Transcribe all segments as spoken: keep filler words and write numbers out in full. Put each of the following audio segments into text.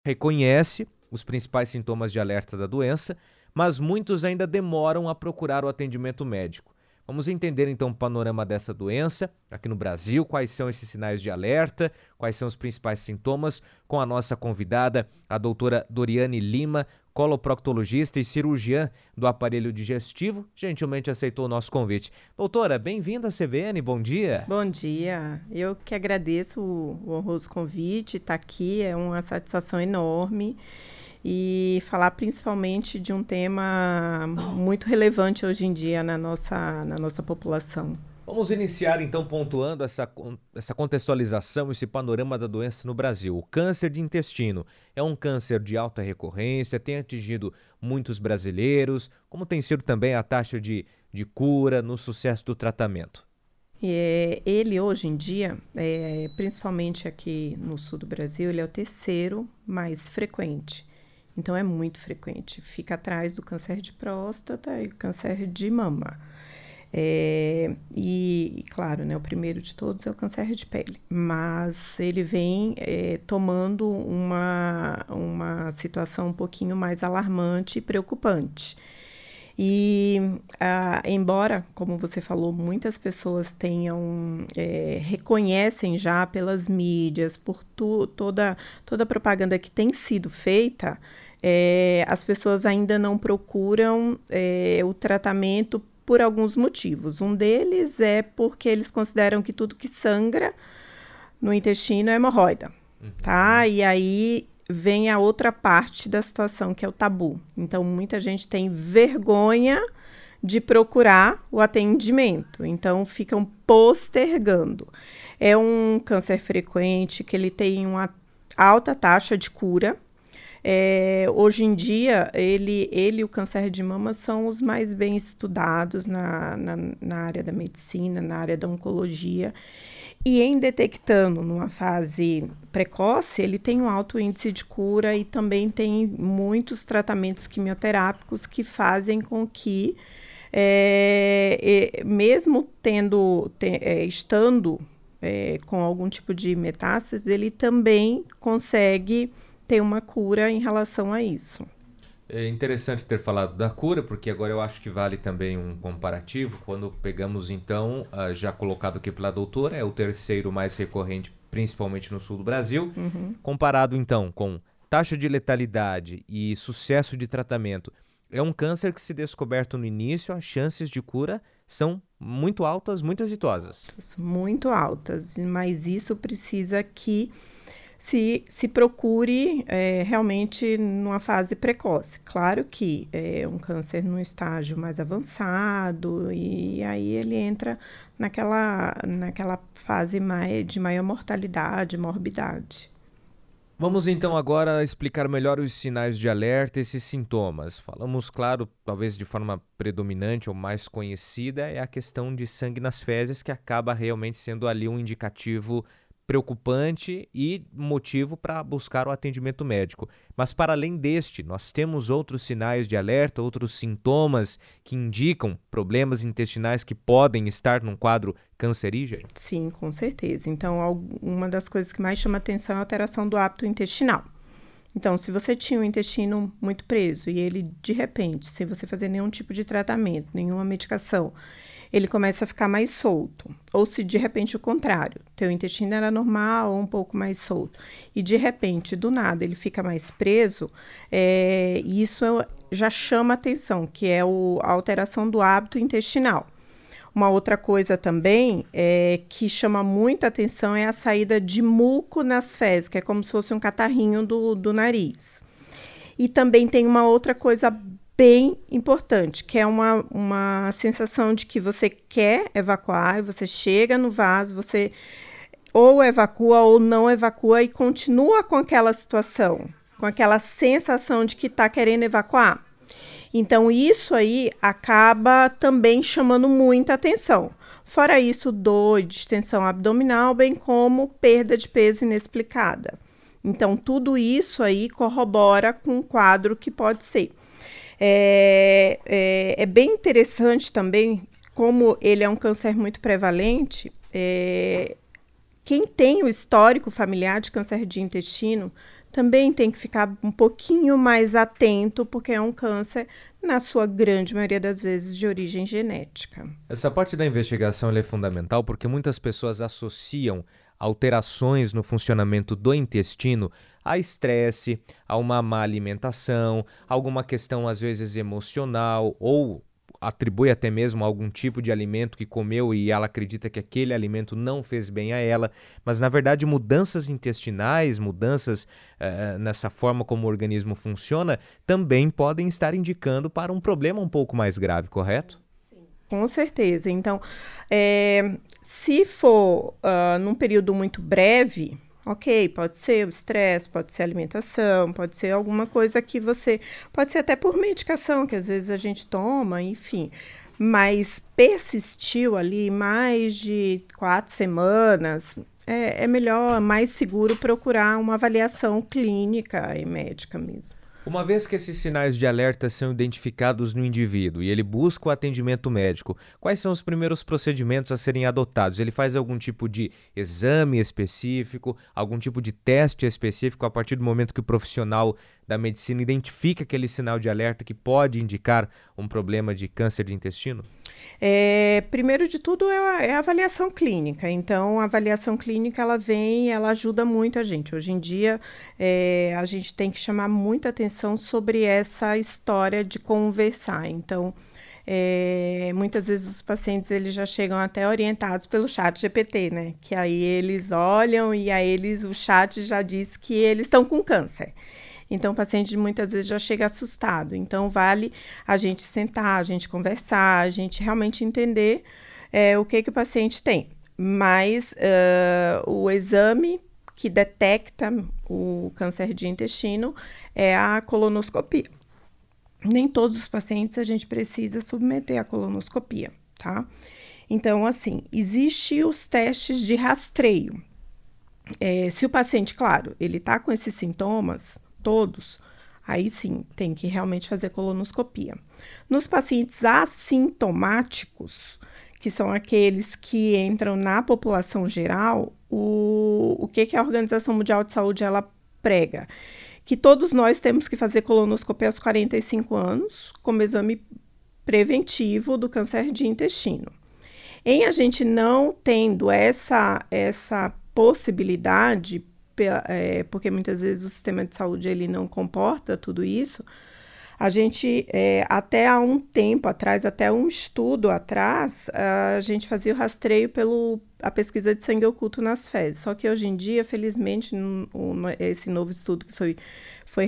reconhece os principais sintomas de alerta da doença, mas muitos ainda demoram a procurar o atendimento médico. Vamos entender então o panorama dessa doença aqui no Brasil, quais são esses sinais de alerta, quais são os principais sintomas, com a nossa convidada, a doutora Doriane Lima, coloproctologista e cirurgiã do aparelho digestivo, gentilmente aceitou o nosso convite. Doutora, bem-vinda à C B N, bom dia. Bom dia, eu que agradeço o, o honroso convite, estar aqui é uma satisfação enorme e falar principalmente de um tema muito relevante hoje em dia na nossa, na nossa população. Vamos iniciar então pontuando essa, essa contextualização, esse panorama da doença no Brasil. O câncer de intestino é um câncer de alta recorrência, tem atingido muitos brasileiros. Como tem sido também a taxa de, de cura no sucesso do tratamento? É, ele hoje em dia, é, principalmente aqui no sul do Brasil, ele é o terceiro mais frequente. Então é muito frequente. Fica atrás do câncer de próstata e o câncer de mama. É, e, claro, né, o primeiro de todos é o câncer de pele, mas ele vem é, tomando uma, uma situação um pouquinho mais alarmante e preocupante. E, ah, embora, como você falou, muitas pessoas tenham, é, reconhecem já pelas mídias, por tu, toda, toda a propaganda que tem sido feita, é, as pessoas ainda não procuram é, o tratamento por alguns motivos. Um deles é porque eles consideram que tudo que sangra no intestino é hemorroida, uhum. tá? E aí vem a outra parte da situação, que é o tabu. Então, muita gente tem vergonha de procurar o atendimento, então ficam postergando. É um câncer frequente, que ele tem uma alta taxa de cura. É, hoje em dia, ele, ele e o câncer de mama são os mais bem estudados na, na, na área da medicina, na área da oncologia. E em detectando numa fase precoce, ele tem um alto índice de cura e também tem muitos tratamentos quimioterápicos que fazem com que, é, é, mesmo tendo, te, é, estando é, com algum tipo de metástase, ele também consegue ter uma cura em relação a isso. É interessante ter falado da cura, porque agora eu acho que vale também um comparativo. Quando pegamos, então, já colocado aqui pela doutora, é o terceiro mais recorrente, principalmente no sul do Brasil. Uhum. Comparado, então, com taxa de letalidade e sucesso de tratamento, é um câncer que, se descoberto no início, as chances de cura são muito altas, muito exitosas. Muito altas, mas isso precisa que Se, se procure é, realmente numa fase precoce. Claro que é um câncer num estágio mais avançado e aí ele entra naquela, naquela fase mais, de maior mortalidade, morbidade. Vamos então agora explicar melhor os sinais de alerta e esses sintomas. Falamos, claro, talvez de forma predominante ou mais conhecida, é a questão de sangue nas fezes, que acaba realmente sendo ali um indicativo preocupante e motivo para buscar o atendimento médico. Mas para além deste, nós temos outros sinais de alerta, outros sintomas que indicam problemas intestinais que podem estar num quadro cancerígeno? Sim, com certeza. Então, uma das coisas que mais chama atenção é a alteração do hábito intestinal. Então, se você tinha o intestino muito preso e ele, de repente, sem você fazer nenhum tipo de tratamento, nenhuma medicação, ele começa a ficar mais solto. Ou se, de repente, o contrário, teu intestino era normal ou um pouco mais solto, e, de repente, do nada, ele fica mais preso, é, isso já chama atenção, que é o, a alteração do hábito intestinal. Uma outra coisa também é, que chama muita atenção é a saída de muco nas fezes, que é como se fosse um catarrinho do, do nariz. E também tem uma outra coisa bem importante, que é uma, uma sensação de que você quer evacuar, e você chega no vaso, você ou evacua ou não evacua e continua com aquela situação, com aquela sensação de que está querendo evacuar. Então, isso aí acaba também chamando muita atenção. Fora isso, dor e distensão abdominal, bem como perda de peso inexplicada. Então, tudo isso aí corrobora com um quadro que pode ser. É, é, é bem interessante também, como ele é um câncer muito prevalente, é, quem tem o histórico familiar de câncer de intestino também tem que ficar um pouquinho mais atento, porque é um câncer, na sua grande maioria das vezes, de origem genética. Essa parte da investigação ela é fundamental porque muitas pessoas associam alterações no funcionamento do intestino a estresse, a uma má alimentação, alguma questão às vezes emocional ou atribui até mesmo algum tipo de alimento que comeu e ela acredita que aquele alimento não fez bem a ela, mas na verdade mudanças intestinais, mudanças uh, nessa forma como o organismo funciona, também podem estar indicando para um problema um pouco mais grave, correto? Sim, com certeza. Então, é, se for uh, num período muito breve, ok, pode ser o estresse, pode ser a alimentação, pode ser alguma coisa que você... Pode ser até por medicação, que às vezes a gente toma, enfim. Mas persistiu ali mais de quatro semanas, é, é melhor, mais seguro procurar uma avaliação clínica e médica mesmo. Uma vez que esses sinais de alerta são identificados no indivíduo e ele busca o atendimento médico, quais são os primeiros procedimentos a serem adotados? Ele faz algum tipo de exame específico, algum tipo de teste específico a partir do momento que o profissional da medicina identifica aquele sinal de alerta que pode indicar um problema de câncer de intestino? É, primeiro de tudo é a, é a avaliação clínica. Então, a avaliação clínica, ela vem, ela ajuda muito a gente. Hoje em dia, é, a gente tem que chamar muita atenção sobre essa história de conversar. Então, é, muitas vezes os pacientes eles já chegam até orientados pelo chat G P T, né? Que aí eles olham e aí eles, o chat já diz que eles estão com câncer. Então, o paciente muitas vezes já chega assustado. Então, vale a gente sentar, a gente conversar, a gente realmente entender é, o que, que o paciente tem. Mas uh, o exame que detecta o câncer de intestino é a colonoscopia. Nem todos os pacientes a gente precisa submeter à colonoscopia, tá? Então, assim, existem os testes de rastreio. É, se o paciente, claro, ele está com esses sintomas todos, aí sim, tem que realmente fazer colonoscopia. Nos pacientes assintomáticos, que são aqueles que entram na população geral, o, o que, que a Organização Mundial de Saúde ela prega? Que todos nós temos que fazer colonoscopia aos quarenta e cinco anos, como exame preventivo do câncer de intestino. Em a gente não tendo essa, essa possibilidade, É, porque muitas vezes o sistema de saúde ele não comporta tudo isso, a gente, é, até há um tempo atrás, até um estudo atrás, a gente fazia o rastreio pela pesquisa de sangue oculto nas fezes. Só que hoje em dia, felizmente, um, um, esse novo estudo que foi, foi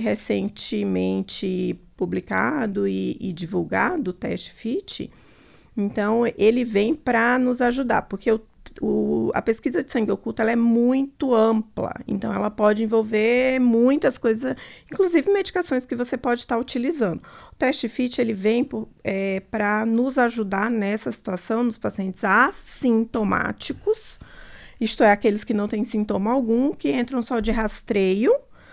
recentemente publicado e, e divulgado, o teste FIT, então ele vem para nos ajudar, porque o O, a pesquisa de sangue oculto ela é muito ampla, então ela pode envolver muitas coisas, inclusive medicações que você pode estar utilizando. O teste FIT ele vem é, para nos ajudar nessa situação nos pacientes assintomáticos, isto é, aqueles que não têm sintoma algum, que entram só de rastreio,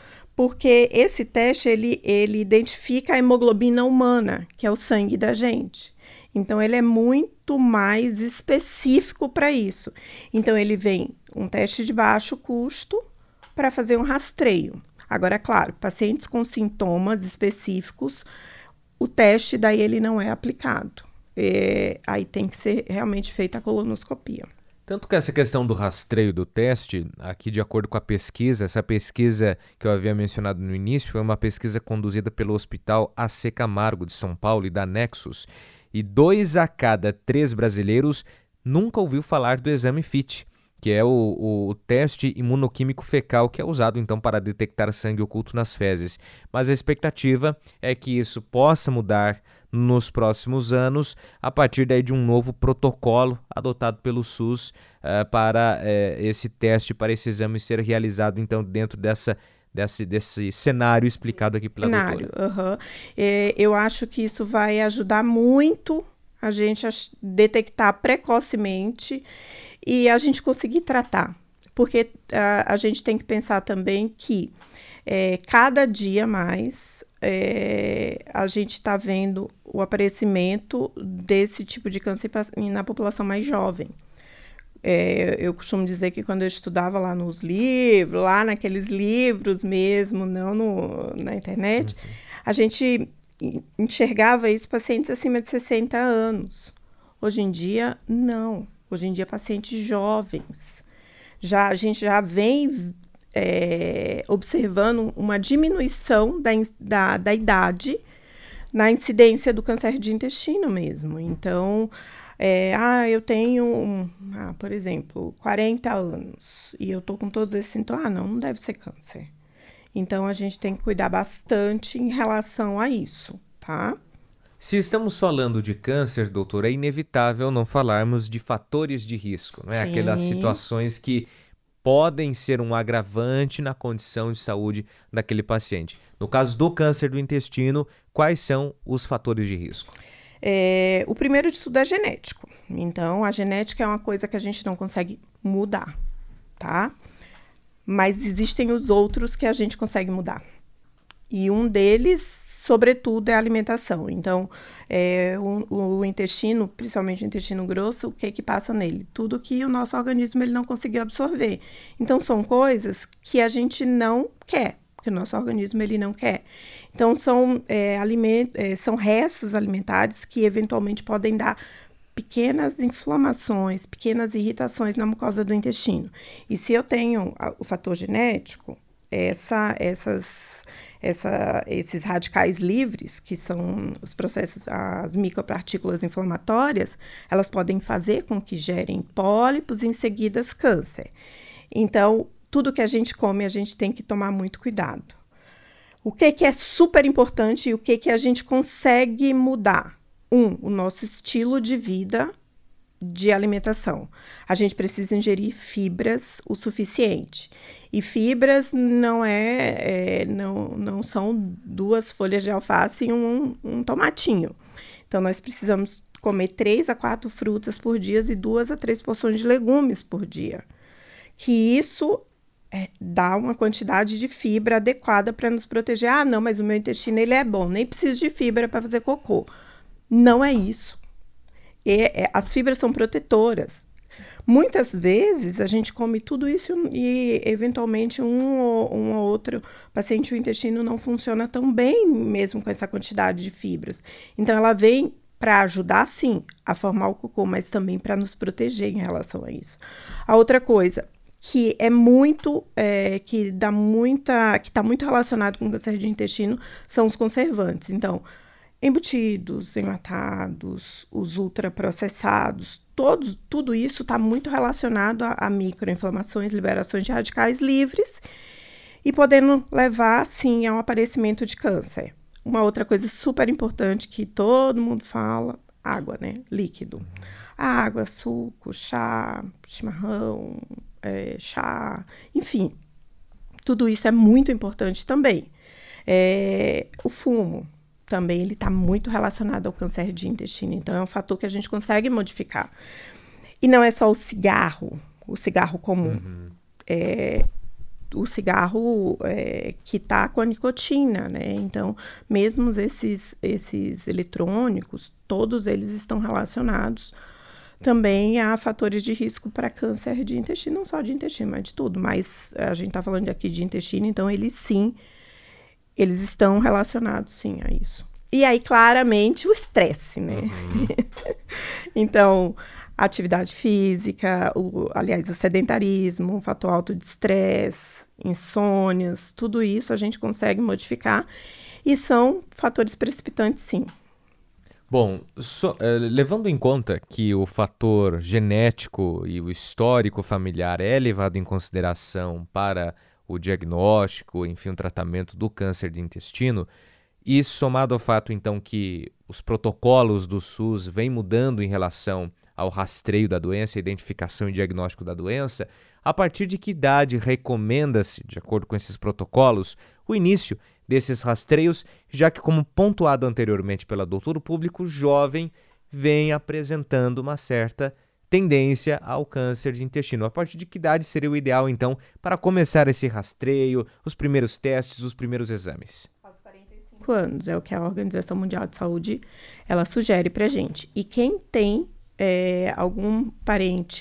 porque esse teste ele, ele identifica a hemoglobina humana, que é o sangue da gente. Então, ele é muito mais específico para isso. Então, ele vem um teste de baixo custo para fazer um rastreio. Agora, claro, pacientes com sintomas específicos, o teste daí ele não é aplicado. É, aí tem que ser realmente feita a colonoscopia. Tanto que essa questão do rastreio do teste, aqui de acordo com a pesquisa, essa pesquisa que eu havia mencionado no início, foi uma pesquisa conduzida pelo Hospital A C Camargo de São Paulo e da Nexus, e dois a cada três brasileiros nunca ouviu falar do exame FIT, que é o, o, o teste imunoquímico fecal que é usado então para detectar sangue oculto nas fezes. Mas a expectativa é que isso possa mudar nos próximos anos, a partir daí de um novo protocolo adotado pelo SUS uh, para uh, esse teste, para esse exame ser realizado então dentro dessa Desse, desse cenário explicado aqui pela cenário, doutora. Uhum. É, eu acho que isso vai ajudar muito a gente a detectar precocemente e a gente conseguir tratar. Porque a, a gente tem que pensar também que é, cada dia mais é, a gente está vendo o aparecimento desse tipo de câncer na população mais jovem. É, eu costumo dizer que quando eu estudava lá nos livros, lá naqueles livros mesmo, não no, na internet, uhum. a gente enxergava isso pacientes acima de sessenta anos. Hoje em dia, não. Hoje em dia, pacientes jovens. Já, a gente já vem é, observando uma diminuição da, da, da idade na incidência do câncer de intestino mesmo. Então, é, ah, eu tenho, ah, por exemplo, quarenta anos e eu estou com todos esses sintomas. Ah, não, não deve ser câncer. Então, a gente tem que cuidar bastante em relação a isso, tá? Se estamos falando de câncer, doutor, é inevitável não falarmos de fatores de risco, não é? Sim. Aquelas situações que podem ser um agravante na condição de saúde daquele paciente. No caso do câncer do intestino, quais são os fatores de risco? É, o primeiro de tudo é genético. Então, a genética é uma coisa que a gente não consegue mudar, tá? Mas existem os outros que a gente consegue mudar. E um deles, sobretudo, é a alimentação. Então, é, o, o intestino, principalmente o intestino grosso, o que que passa nele? Tudo que o nosso organismo ele não conseguiu absorver. Então, são coisas que a gente não quer, que o nosso organismo ele não quer. Então, são, é, aliment, é, são restos alimentares que, eventualmente, podem dar pequenas inflamações, pequenas irritações na mucosa do intestino. E se eu tenho a, o fator genético, essa, essas, essa, esses radicais livres, que são os processos, as micropartículas inflamatórias, elas podem fazer com que gerem pólipos e, em seguida, câncer. Então, tudo que a gente come, a gente tem que tomar muito cuidado. O que, que é super importante e o que, que a gente consegue mudar? Um, o nosso estilo de vida de alimentação. A gente precisa ingerir fibras o suficiente. E fibras não, é, é, não, não são duas folhas de alface e um, um tomatinho. Então, nós precisamos comer três a quatro frutas por dia e duas a três porções de legumes por dia. Que isso é, dá uma quantidade de fibra adequada para nos proteger. Ah, não, mas o meu intestino ele é bom, nem preciso de fibra para fazer cocô. Não é isso. E, é, as fibras são protetoras. Muitas vezes a gente come tudo isso e, eventualmente, um ou, um ou outro paciente, o intestino não funciona tão bem, mesmo com essa quantidade de fibras. Então, ela vem para ajudar, sim, a formar o cocô, mas também para nos proteger em relação a isso. A outra coisa que é muito, é, que dá muita, que está muito relacionado com o câncer de intestino são os conservantes. Então, embutidos, enlatados, os ultraprocessados, todos, tudo isso está muito relacionado a, a microinflamações, liberações de radicais livres e podendo levar, sim, ao aparecimento de câncer. Uma outra coisa super importante que todo mundo fala, água, né? Líquido. Água, suco, chá, chimarrão, é, chá, enfim. Tudo isso é muito importante também. É, o fumo. Também ele está muito relacionado ao câncer de intestino. Então, é um fator que a gente consegue modificar. E não é só o cigarro, o cigarro comum. Uhum. É, o cigarro é, que está com a nicotina, né? Então, mesmo esses, esses eletrônicos, todos eles estão relacionados também a fatores de risco para câncer de intestino. Não só de intestino, mas de tudo. Mas a gente está falando aqui de intestino, então eles sim... Eles estão relacionados, sim, a isso. E aí, claramente, o estresse, né? Uhum. Então, a atividade física, o, aliás, o sedentarismo, o fator alto de estresse, insônias, tudo isso a gente consegue modificar e são fatores precipitantes, sim. Bom, so, eh, levando em conta que o fator genético e o histórico familiar é levado em consideração para o diagnóstico, enfim, o tratamento do câncer de intestino, e somado ao fato, então, que os protocolos do SUS vêm mudando em relação ao rastreio da doença, identificação e diagnóstico da doença, a partir de que idade recomenda-se, de acordo com esses protocolos, o início desses rastreios, já que, como pontuado anteriormente pela doutora, o público jovem vem apresentando uma certa tendência ao câncer de intestino. A partir de que idade seria o ideal, então, para começar esse rastreio, os primeiros testes, os primeiros exames? Aos quarenta e cinco anos, é o que a Organização Mundial de Saúde ela sugere para a gente. E quem tem é, algum parente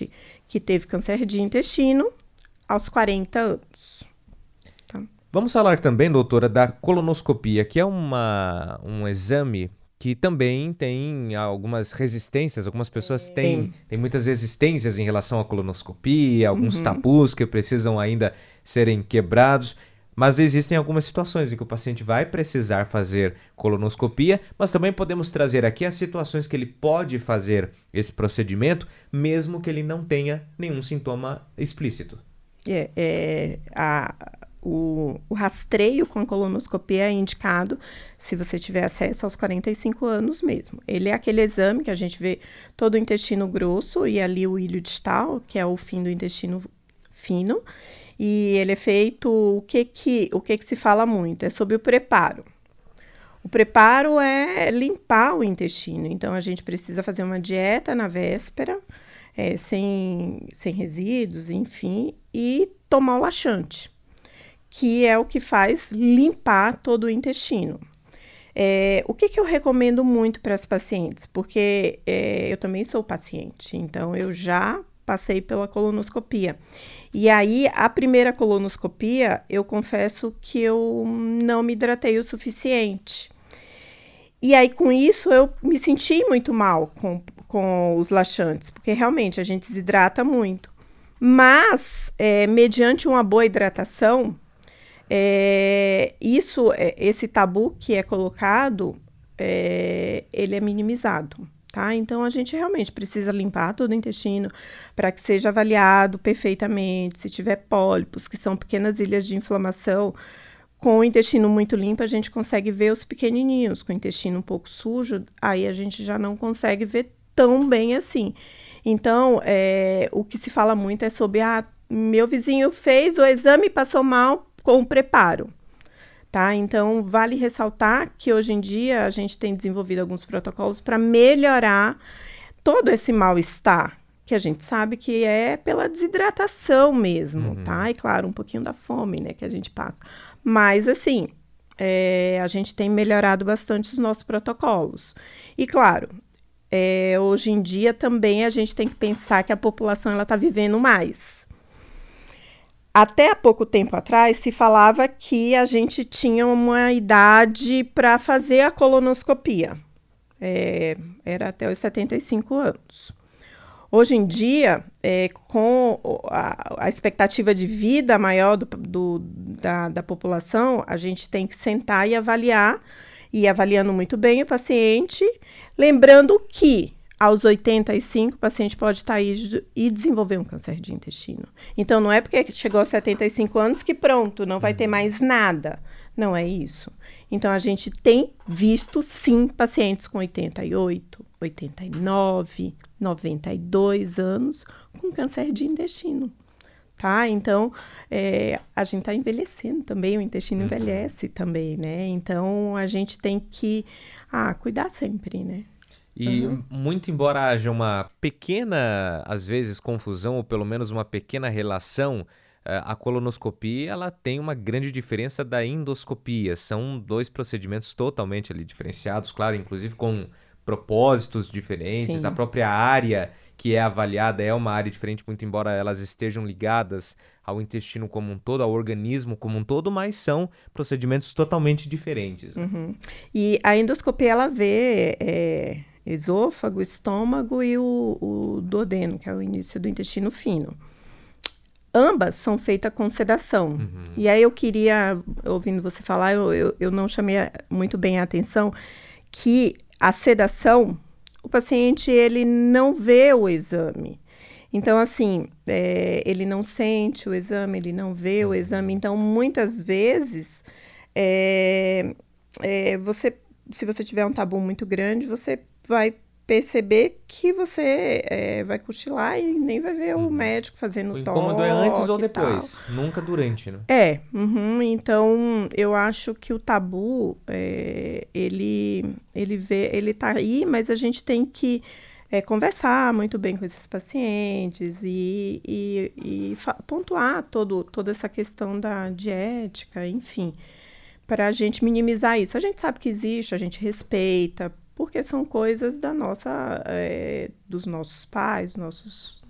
que teve câncer de intestino aos quarenta anos. Tá? Vamos falar também, doutora, da colonoscopia, que é uma, um exame que também tem algumas resistências, algumas pessoas é. têm, têm muitas resistências em relação à colonoscopia, alguns uhum. tabus que precisam ainda serem quebrados, mas existem algumas situações em que o paciente vai precisar fazer colonoscopia, mas também podemos trazer aqui as situações que ele pode fazer esse procedimento, mesmo que ele não tenha nenhum sintoma explícito. É, é a... O, o rastreio com a colonoscopia é indicado se você tiver acesso aos quarenta e cinco anos mesmo. Ele é aquele exame que a gente vê todo o intestino grosso e ali o ilho distal, que é o fim do intestino fino. E ele é feito, o que que, o que que se fala muito? É sobre o preparo. O preparo é limpar o intestino. Então, a gente precisa fazer uma dieta na véspera, é, sem, sem resíduos, enfim, e tomar o laxante, que é o que faz limpar todo o intestino. É, o que, que eu recomendo muito para as pacientes? Porque é, eu também sou paciente, então eu já passei pela colonoscopia. E aí, a primeira colonoscopia, eu confesso que eu não me hidratei o suficiente. E aí, com isso, eu me senti muito mal com, com os laxantes, porque realmente a gente desidrata muito. Mas, é, mediante uma boa hidratação, É, isso, esse tabu que é colocado, é, ele é minimizado, tá? Então, a gente realmente precisa limpar todo o intestino para que seja avaliado perfeitamente. Se tiver pólipos, que são pequenas ilhas de inflamação, com o intestino muito limpo, a gente consegue ver os pequenininhos. Com o intestino um pouco sujo, aí a gente já não consegue ver tão bem assim. Então, é, o que se fala muito é sobre, ah, meu vizinho fez o exame e passou mal com o preparo, tá? Então, vale ressaltar que hoje em dia a gente tem desenvolvido alguns protocolos para melhorar todo esse mal-estar, que a gente sabe que é pela desidratação mesmo, uhum. tá? E claro, um pouquinho da fome, né, que a gente passa. Mas, assim, é, a gente tem melhorado bastante os nossos protocolos. E, claro, é, hoje em dia também a gente tem que pensar que a população ela está vivendo mais. Até há pouco tempo atrás, se falava que a gente tinha uma idade para fazer a colonoscopia. É, era até os setenta e cinco anos. Hoje em dia, é, com a, a expectativa de vida maior do, do, da, da população, a gente tem que sentar e avaliar, e avaliando muito bem o paciente, lembrando que aos oitenta e cinco, o paciente pode estar aí e desenvolver um câncer de intestino. Então, não é porque chegou aos setenta e cinco anos que pronto, não vai ter mais nada. Não é isso. Então, a gente tem visto, sim, pacientes com oitenta e oito, oitenta e nove, noventa e dois anos com câncer de intestino. Tá? Então, é, a gente está envelhecendo também, o intestino envelhece também, né? Então, a gente tem que ah, cuidar sempre, né? E uhum. muito embora haja uma pequena, às vezes, confusão, ou pelo menos uma pequena relação, a colonoscopia ela tem uma grande diferença da endoscopia. São dois procedimentos totalmente ali diferenciados, claro, inclusive com propósitos diferentes. Sim. A própria área que é avaliada é uma área diferente, muito embora elas estejam ligadas ao intestino como um todo, ao organismo como um todo, mas são procedimentos totalmente diferentes. Uhum. E a endoscopia, ela vê é, esôfago, estômago e o, o duodeno, que é o início do intestino fino. Ambas são feitas com sedação. Uhum. E aí eu queria, ouvindo você falar, eu, eu, eu não chamei muito bem a atenção, que a sedação, o paciente ele não vê o exame. Então, assim, é, ele não sente o exame, ele não vê o exame. Então, muitas vezes, é, é, você, se você tiver um tabu muito grande, você vai perceber que você é, vai cochilar e nem vai ver uhum. o médico fazendo toque. O incômodo é antes ou depois, nunca durante, né? É, uhum, então eu acho que o tabu, é, ele, ele, vê, ele tá aí, mas a gente tem que é, conversar muito bem com esses pacientes e, e, e pontuar todo, toda essa questão da diética, enfim, para a gente minimizar isso. A gente sabe que existe, a gente respeita, porque são coisas da nossa, é, dos nossos pais, nossos,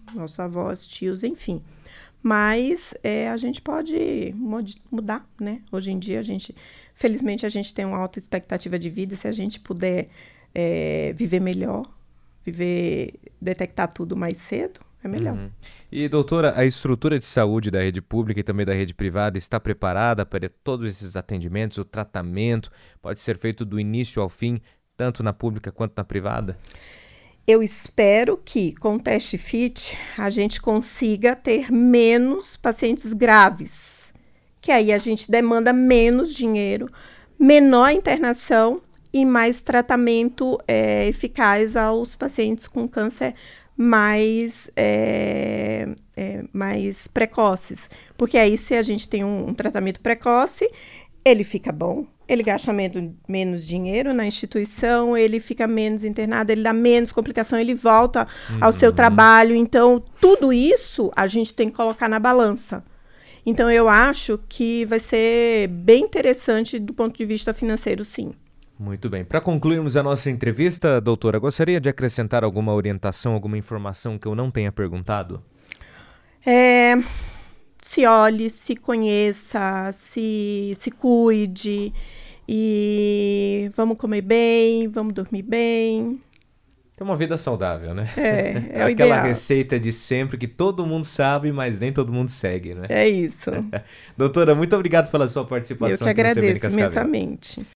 nossos avós, tios, enfim. Mas é, a gente pode mudar, né? Hoje em dia, a gente, felizmente, a gente tem uma alta expectativa de vida. Se a gente puder é, viver melhor, viver, detectar tudo mais cedo, é melhor. Uhum. E, doutora, a estrutura de saúde da rede pública e também da rede privada está preparada para todos esses atendimentos? O tratamento pode ser feito do início ao fim, tanto na pública quanto na privada? Eu espero que, com o teste fit, a gente consiga ter menos pacientes graves, que aí a gente demanda menos dinheiro, menor internação e mais tratamento é, eficaz aos pacientes com câncer mais, é, é, mais precoces. Porque aí, se a gente tem um, um tratamento precoce, ele fica bom, ele gasta menos, menos dinheiro na instituição, ele fica menos internado, ele dá menos complicação, ele volta uhum. ao seu trabalho. Então, tudo isso a gente tem que colocar na balança. Então, eu acho que vai ser bem interessante do ponto de vista financeiro, sim. Muito bem. Para concluirmos a nossa entrevista, doutora, gostaria de acrescentar alguma orientação, alguma informação que eu não tenha perguntado? É, se olhe, se conheça, se, se cuide e vamos comer bem, vamos dormir bem. Ter uma vida saudável, né? É, é o Aquela ideal. receita de sempre que todo mundo sabe, mas nem todo mundo segue, né? É isso. Doutora, muito obrigado pela sua participação Eu que aqui no C B N agradeço Cascavel. imensamente.